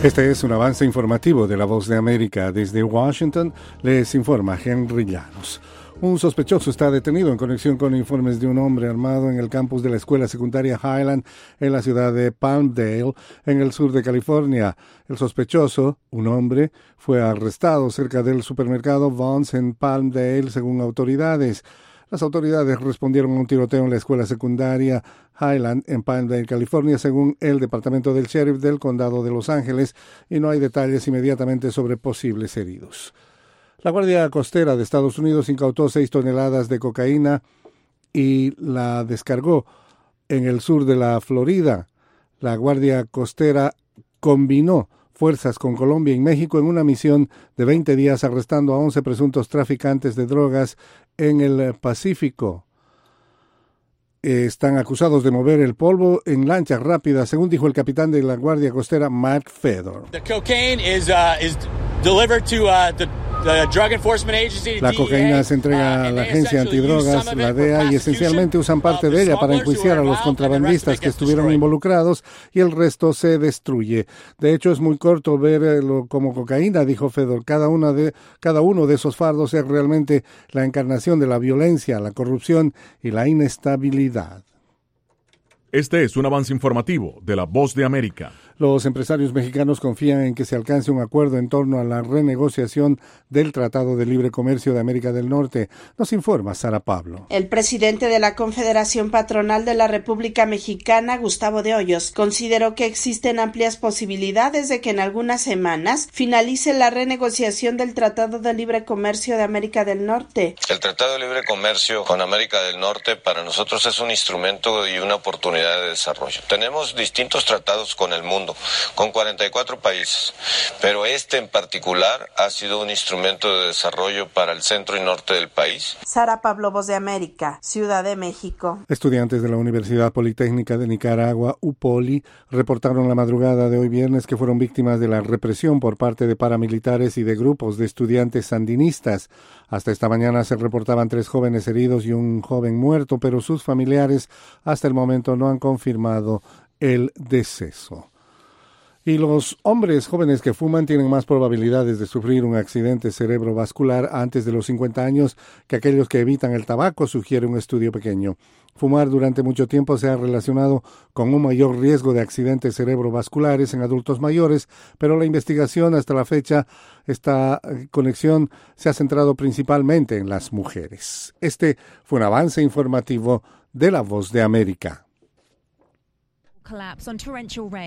Este es un avance informativo de La Voz de América. Desde Washington les informa Henry Llanos. Un sospechoso está detenido en conexión con informes de un hombre armado en el campus de la escuela secundaria Highland en la ciudad de Palmdale, en el sur de California. El sospechoso, un hombre, fue arrestado cerca del supermercado Vons en Palmdale, según autoridades. Las autoridades respondieron a un tiroteo en la escuela secundaria Highland en Palmdale, California, según el departamento del sheriff del condado de Los Ángeles, y no hay detalles inmediatamente sobre posibles heridos. La Guardia Costera de Estados Unidos incautó 6 toneladas de cocaína y la descargó en el sur de la Florida. La Guardia Costera combinó fuerzas con Colombia y México en una misión de 20 días arrestando a 11 presuntos traficantes de drogas en el Pacífico. Están acusados de mover el polvo en lanchas rápidas, según dijo el capitán de la Guardia Costera, Mark Fedor. La cocaína se entrega a la agencia antidrogas, la DEA, y esencialmente usan parte de ella para enjuiciar a los contrabandistas que estuvieron involucrados, y el resto se destruye. De hecho, es muy corto verlo como cocaína, dijo Fedor. Cada uno de esos fardos es realmente la encarnación de la violencia, la corrupción y la inestabilidad. Este es un avance informativo de La Voz de América. Los empresarios mexicanos confían en que se alcance un acuerdo en torno a la renegociación del Tratado de Libre Comercio de América del Norte. Nos informa Sara Pablo. El presidente de la Confederación Patronal de la República Mexicana, Gustavo de Hoyos, consideró que existen amplias posibilidades de que en algunas semanas finalice la renegociación del Tratado de Libre Comercio de América del Norte. El Tratado de Libre Comercio con América del Norte para nosotros es un instrumento y una oportunidad de desarrollo. Tenemos distintos tratados con el mundo, con 44 países, pero este en particular ha sido un instrumento de desarrollo para el centro y norte del país. Sara Pablo, Voz de América, Ciudad de México. Estudiantes de la Universidad Politécnica de Nicaragua, UPOLI, reportaron la madrugada de hoy viernes que fueron víctimas de la represión por parte de paramilitares y de grupos de estudiantes sandinistas. Hasta esta mañana se reportaban 3 jóvenes heridos y un joven muerto, pero sus familiares hasta el momento no han confirmado el deceso. Y los hombres jóvenes que fuman tienen más probabilidades de sufrir un accidente cerebrovascular antes de los 50 años que aquellos que evitan el tabaco, sugiere un estudio pequeño. Fumar durante mucho tiempo se ha relacionado con un mayor riesgo de accidentes cerebrovasculares en adultos mayores, pero la investigación hasta la fecha, esta conexión se ha centrado principalmente en las mujeres. Este fue un avance informativo de La Voz de América.